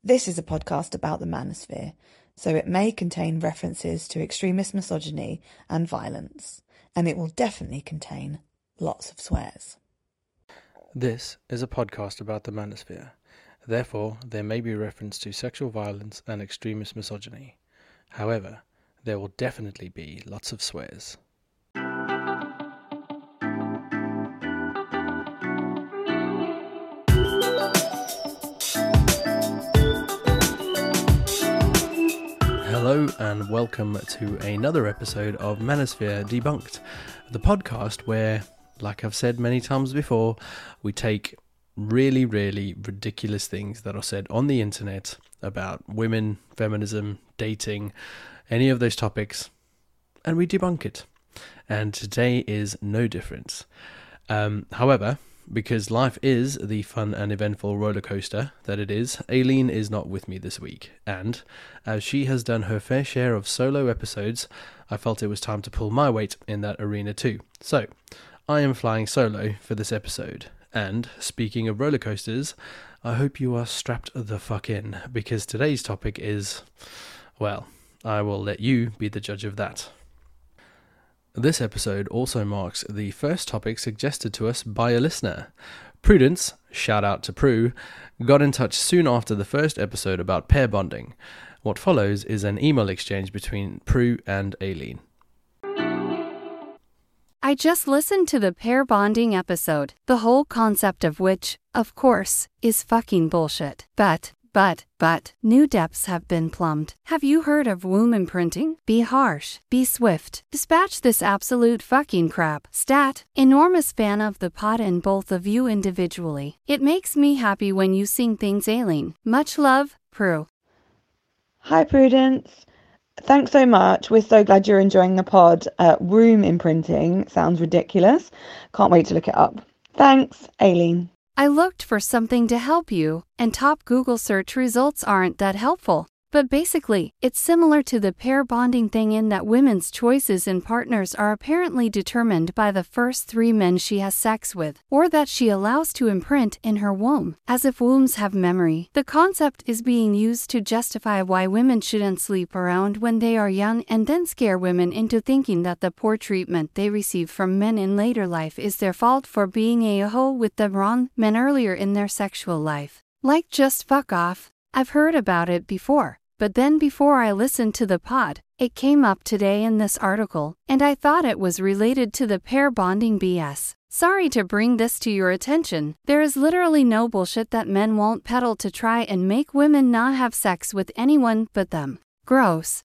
This is a podcast about the manosphere, so it may contain references to extremist misogyny and violence, and it will definitely contain lots of swears. This is a podcast about the manosphere. Therefore, there may be reference to sexual violence and extremist misogyny. However, there will definitely be lots of swears. Hello and welcome to another episode of Manosphere Debunked, the podcast where, like I've said many times before, we take really ridiculous things that are said on the internet about women, feminism, dating, any of those topics, and we debunk it. And today is no different. However, because life is the fun and eventful roller coaster that it is, Aileen is not with me this week, and as she has done her fair share of solo episodes, I felt it was time to pull my weight in that arena too. So, I am flying solo for this episode, and speaking of roller coasters, I hope you are strapped the fuck in, because today's topic is, well, I will let you be the judge of that. This episode also marks the first topic suggested to us by a listener. Prudence, shout out to Prue, got in touch soon after the first episode about pair bonding. What follows is an email exchange between Prue and Aileen. I just listened to the pair bonding episode, the whole concept of which, of course, is fucking bullshit. But, new depths have been plumbed. Have you heard of womb imprinting? Be harsh. Be swift. Dispatch this absolute fucking crap. Stat. Enormous fan of the pod and both of you individually. It makes me happy when you sing things, Aileen. Much love, Prue. Hi Prudence, thanks so much. We're so glad you're enjoying the pod. Womb imprinting sounds ridiculous. Can't wait to look it up. Thanks, Aileen. I looked for something to help you, and top Google search results aren't that helpful. But basically, it's similar to the pair bonding thing in that women's choices in partners are apparently determined by the first 3 men she has sex with, or that she allows to imprint in her womb, as if wombs have memory. The concept is being used to justify why women shouldn't sleep around when they are young and then scare women into thinking that the poor treatment they receive from men in later life is their fault for being a-hole with the wrong men earlier in their sexual life. Like, just fuck off. I've heard about it before. But then before I listened to the pod, it came up today in this article, and I thought it was related to the pair bonding BS. Sorry to bring this to your attention. There is literally no bullshit that men won't peddle to try and make women not have sex with anyone but them. Gross.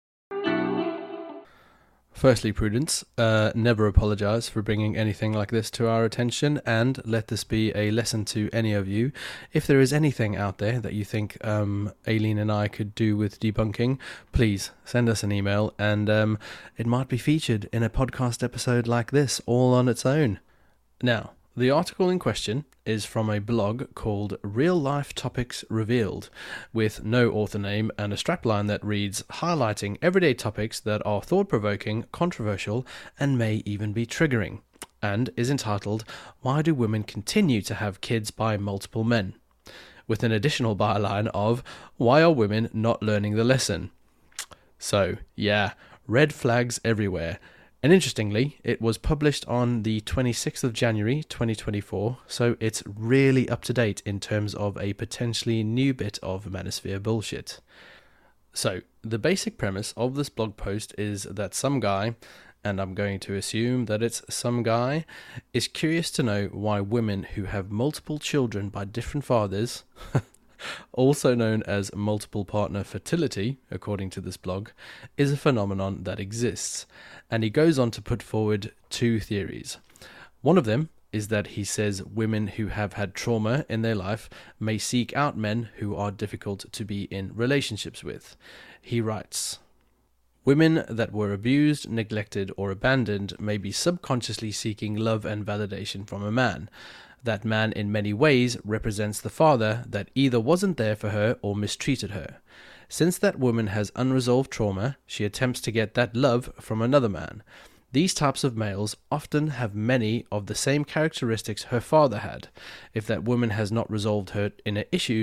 Firstly, Prudence, never apologise for bringing anything like this to our attention, and let this be a lesson to any of you. If there is anything out there that you think Aileen and I could do with debunking, please send us an email, and it might be featured in a podcast episode like this, all on its own. Now, the article in question is from a blog called Real Life Topics Revealed, with no author name and a strapline that reads, highlighting everyday topics that are thought-provoking, controversial, and may even be triggering, and is entitled, Why Do Women Continue to Have Kids by Multiple Men? With an additional byline of, Why Are Women Not Learning the Lesson? So, yeah, red flags everywhere. And interestingly, it was published on the 26th of January 2024, so it's really up to date in terms of a potentially new bit of manosphere bullshit. So, the basic premise of this blog post is that some guy, and I'm going to assume that it's some guy, is curious to know why women who have multiple children by different fathers, also known as multiple partner fertility, according to this blog, is a phenomenon that exists. And he goes on to put forward 2 theories. One of them is that he says women who have had trauma in their life may seek out men who are difficult to be in relationships with. He writes, women that were abused, neglected, or abandoned may be subconsciously seeking love and validation from a man. That man in many ways represents the father that either wasn't there for her or mistreated her. Since that woman has unresolved trauma, she attempts to get that love from another man. These types of males often have many of the same characteristics her father had. If that woman has not resolved her inner issues,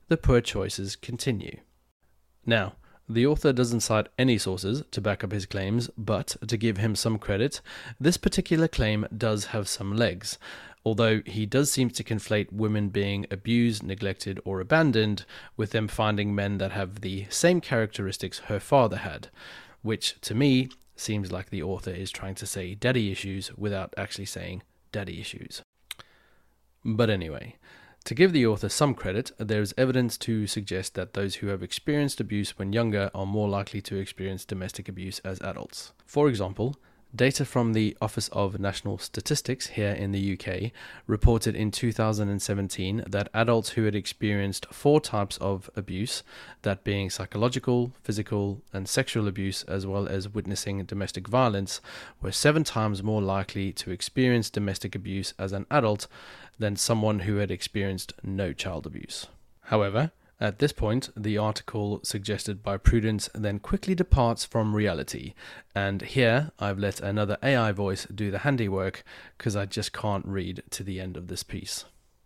the poor choices continue. Now, the author doesn't cite any sources to back up his claims, but to give him some credit, this particular claim does have some legs, although he does seem to conflate women being abused, neglected, or abandoned with them finding men that have the same characteristics her father had, which, to me, seems like the author is trying to say daddy issues without actually saying daddy issues. But anyway, to give the author some credit, there is evidence to suggest that those who have experienced abuse when younger are more likely to experience domestic abuse as adults. For example, data from the Office of National Statistics here in the UK reported in 2017 that adults who had experienced 4 types of abuse, that being psychological, physical, and sexual abuse, as well as witnessing domestic violence, were 7 times more likely to experience domestic abuse as an adult than someone who had experienced no child abuse. However, at this point, the article suggested by Prudence then quickly departs from reality, and here I've let another AI voice do the handiwork because I just can't read to the end of this piece.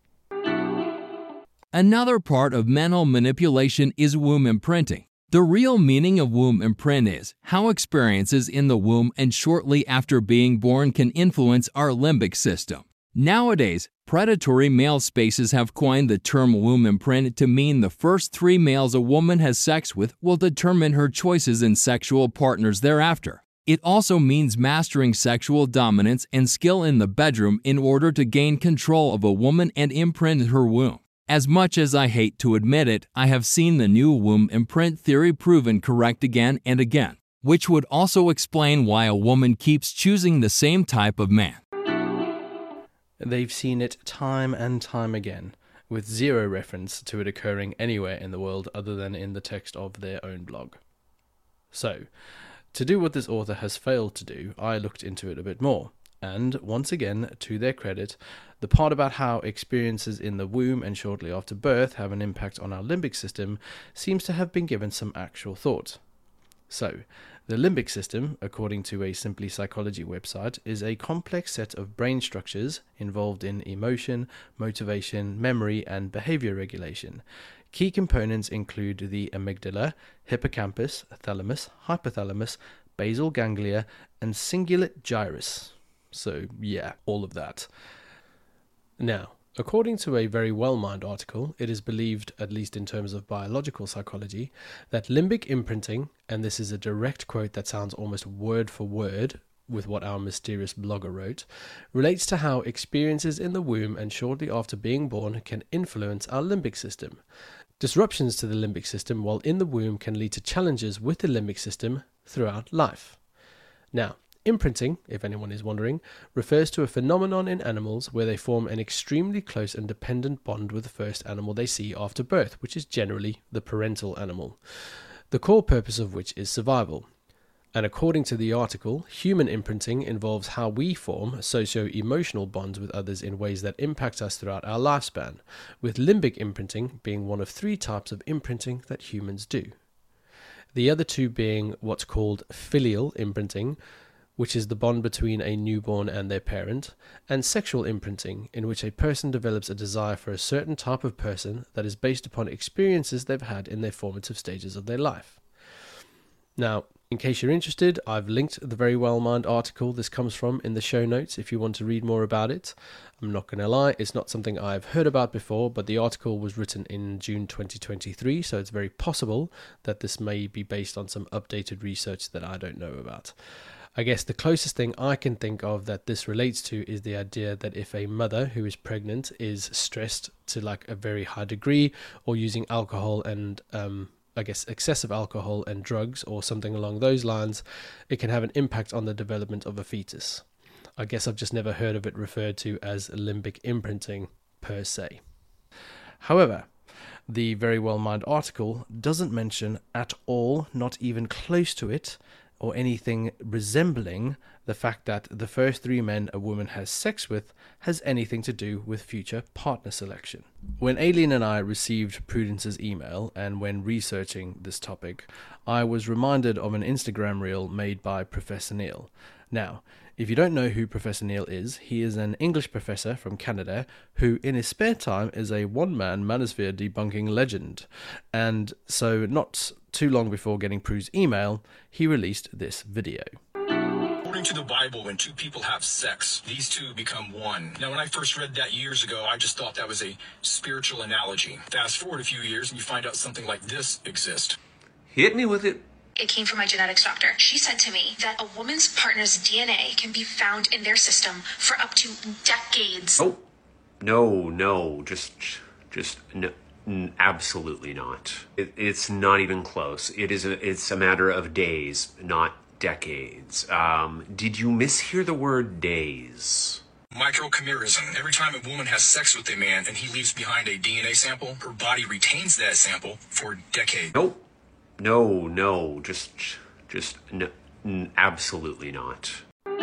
Another part of mental manipulation is womb imprinting. The real meaning of womb imprint is how experiences in the womb and shortly after being born can influence our limbic system. Nowadays, predatory male spaces have coined the term womb imprint to mean the first 3 males a woman has sex with will determine her choices in sexual partners thereafter. It also means mastering sexual dominance and skill in the bedroom in order to gain control of a woman and imprint her womb. As much as I hate to admit it, I have seen the new womb imprint theory proven correct again and again, which would also explain why a woman keeps choosing the same type of man. They've seen it time and time again, with zero reference to it occurring anywhere in the world other than in the text of their own blog. So, to do what this author has failed to do, I looked into it a bit more, and once again, to their credit, the part about how experiences in the womb and shortly after birth have an impact on our limbic system seems to have been given some actual thought. So, the limbic system, according to a Simply Psychology website, is a complex set of brain structures involved in emotion, motivation, memory, and behavior regulation. Key components include the amygdala, hippocampus, thalamus, hypothalamus, basal ganglia, and cingulate gyrus. So, yeah, all of that. Now, according to a Very Well Mind article, it is believed, at least in terms of biological psychology, that limbic imprinting, and this is a direct quote that sounds almost word for word with what our mysterious blogger wrote, relates to how experiences in the womb and shortly after being born can influence our limbic system. Disruptions to the limbic system while in the womb can lead to challenges with the limbic system throughout life. Now, imprinting, if anyone is wondering, refers to a phenomenon in animals where they form an extremely close and dependent bond with the first animal they see after birth, which is generally the parental animal, the core purpose of which is survival. And according to the article, human imprinting involves how we form socio-emotional bonds with others in ways that impact us throughout our lifespan, with limbic imprinting being one of 3 types of imprinting that humans do. The other 2 being what's called filial imprinting, which is the bond between a newborn and their parent, and sexual imprinting, in which a person develops a desire for a certain type of person that is based upon experiences they've had in their formative stages of their life. Now, in case you're interested, I've linked the Very Well Mind article this comes from in the show notes if you want to read more about it. I'm not going to lie, it's not something I've heard about before, but the article was written in June 2023, so it's very possible that this may be based on some updated research that I don't know about. I guess the closest thing I can think of that this relates to is the idea that if a mother who is pregnant is stressed to like a very high degree or using alcohol and I guess excessive alcohol and drugs or something along those lines, it can have an impact on the development of a fetus. I guess I've just never heard of it referred to as limbic imprinting per se. However, the Very Well Mind article doesn't mention at all, not even close to it, or anything resembling the fact that the first 3 men a woman has sex with has anything to do with future partner selection. When Aileen and I received Prudence's email, and when researching this topic, I was reminded of an Instagram reel made by Professor Neil. Now, if you don't know who Professor Neil is, he is an English professor from Canada who, in his spare time, is a one-man manosphere debunking legend. And so, not too long before getting Prue's email, he released this video. According to the Bible, when two people have sex, these two become one. Now, when I first read that years ago, I just thought that was a spiritual analogy. Fast forward a few years and you find out something like this exists. Hit me with it. It came from my genetics doctor. She said to me that a woman's partner's DNA can be found in their system for up to decades. Oh, no, just no, absolutely not. It's not even close. It's a matter of days, not decades. Did you mishear the word days? Microchimerism. Every time a woman has sex with a man and he leaves behind a DNA sample, her body retains that sample for decades. Nope. No, just no, absolutely not.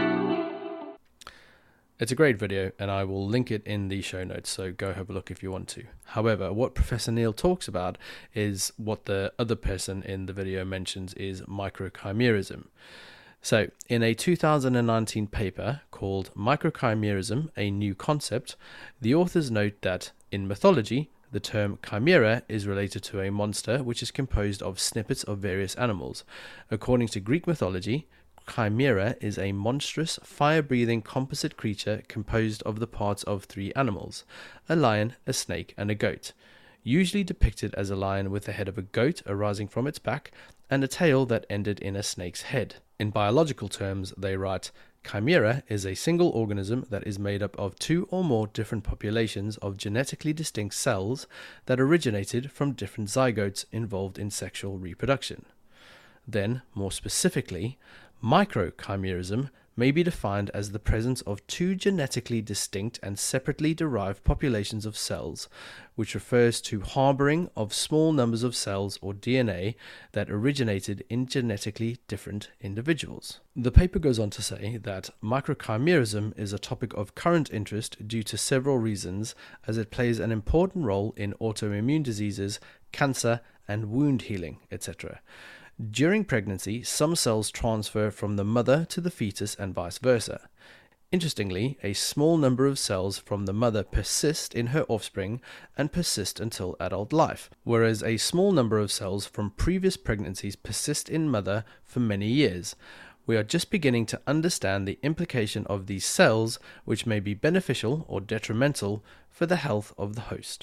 It's a great video, and I will link it in the show notes, so go have a look if you want to. However, what Professor Neil talks about is what the other person in the video mentions is microchimerism. So, in a 2019 paper called Microchimerism, a New Concept, the authors note that, in mythology, the term chimera is related to a monster which is composed of snippets of various animals. According to Greek mythology, chimera is a monstrous, fire-breathing composite creature composed of the parts of three animals: a lion, a snake, and a goat, usually depicted as a lion with the head of a goat arising from its back and a tail that ended in a snake's head. In biological terms, they write, chimera is a single organism that is made up of two or more different populations of genetically distinct cells that originated from different zygotes involved in sexual reproduction. Then, more specifically, microchimerism may be defined as the presence of two genetically distinct and separately derived populations of cells, which refers to harboring of small numbers of cells or DNA that originated in genetically different individuals. The paper goes on to say that microchimerism is a topic of current interest due to several reasons, as it plays an important role in autoimmune diseases, cancer, and wound healing, etc. During pregnancy, some cells transfer from the mother to the fetus and vice versa. Interestingly, a small number of cells from the mother persist in her offspring and persist until adult life, whereas a small number of cells from previous pregnancies persist in mother for many years. We are just beginning to understand the implication of these cells, which may be beneficial or detrimental for the health of the host.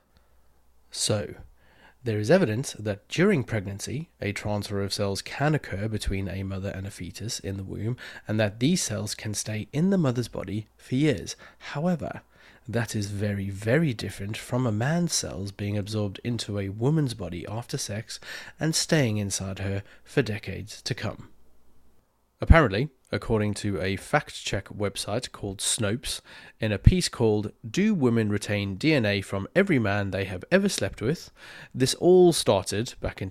So, there is evidence that during pregnancy, a transfer of cells can occur between a mother and a fetus in the womb, and that these cells can stay in the mother's body for years. However, that is very, very different from a man's cells being absorbed into a woman's body after sex and staying inside her for decades to come. Apparently, according to a fact-check website called Snopes, in a piece called "Do Women Retain DNA from Every Man They Have Ever Slept With?", this all started back in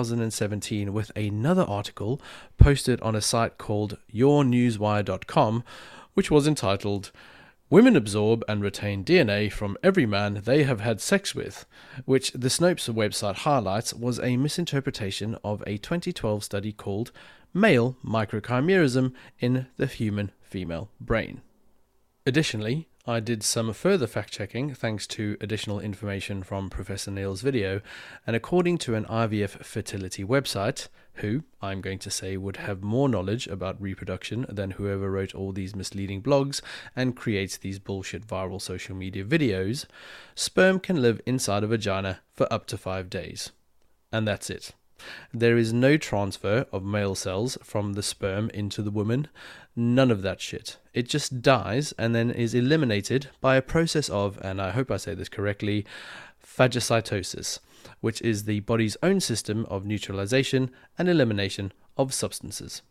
2017 with another article posted on a site called yournewswire.com, which was entitled "Women Absorb and Retain DNA from Every Man They Have Had Sex With", which the Snopes website highlights was a misinterpretation of a 2012 study called Male Microchimerism in the Human Female Brain. Additionally, I did some further fact-checking thanks to additional information from Professor Neil's video, and according to an IVF fertility website, who, I'm going to say, would have more knowledge about reproduction than whoever wrote all these misleading blogs and creates these bullshit viral social media videos, sperm can live inside a vagina for up to 5 days. And that's it. There is no transfer of male cells from the sperm into the woman. None of that shit. It just dies and then is eliminated by a process of, and I hope I say this correctly, phagocytosis, which is the body's own system of neutralization and elimination of substances.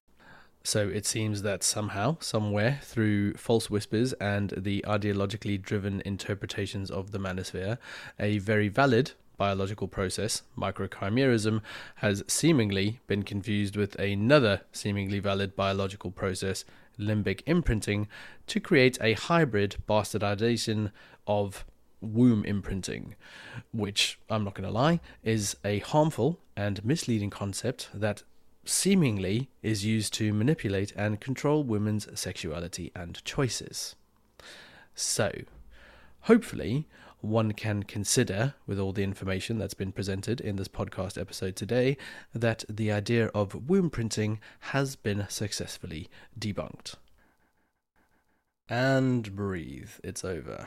So it seems that somehow, somewhere, through false whispers and the ideologically driven interpretations of the manosphere, a very valid biological process, microchimerism, has seemingly been confused with another seemingly valid biological process, limbic imprinting, to create a hybrid bastardization of womb imprinting, which, I'm not going to lie, is a harmful and misleading concept that seemingly is used to manipulate and control women's sexuality and choices. So, hopefully, one can consider, with all the information that's been presented in this podcast episode today, that the idea of womb printing has been successfully debunked. And breathe, it's over.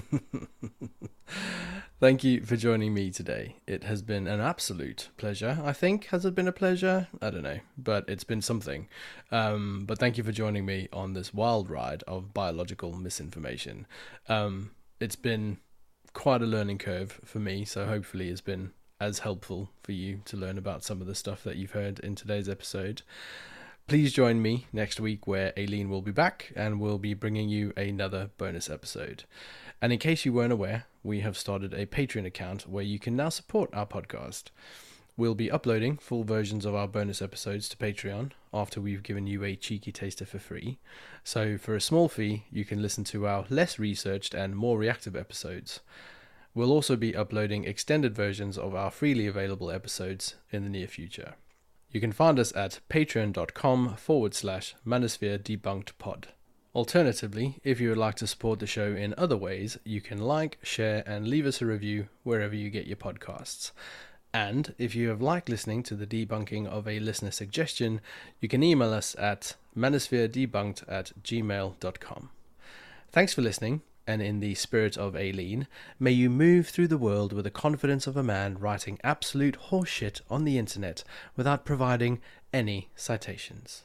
Thank you for joining me today. It has been an absolute pleasure, I think. Has it been a pleasure? I don't know, but it's been something. But thank you for joining me on this wild ride of biological misinformation. It's been quite a learning curve for me, so hopefully it's been as helpful for you to learn about some of the stuff that you've heard in today's episode. Please join me next week where Aileen will be back and we'll be bringing you another bonus episode. And in case you weren't aware, we have started a Patreon account where you can now support our podcast. We'll be uploading full versions of our bonus episodes to Patreon after we've given you a cheeky taster for free. So for a small fee, you can listen to our less researched and more reactive episodes. We'll also be uploading extended versions of our freely available episodes in the near future. You can find us at patreon.com/Manosphere Debunked Pod. Alternatively, if you would like to support the show in other ways, you can like, share, and leave us a review wherever you get your podcasts. And if you have liked listening to the debunking of a listener suggestion, you can email us at manospheredebunked@gmail.com. Thanks for listening, and in the spirit of Aileen, may you move through the world with the confidence of a man writing absolute horseshit on the internet without providing any citations.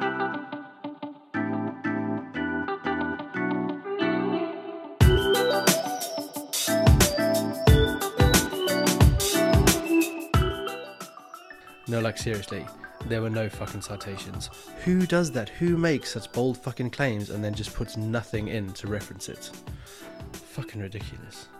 No, like seriously, there were no fucking citations. Who does that? Who makes such bold fucking claims and then just puts nothing in to reference it? Fucking ridiculous.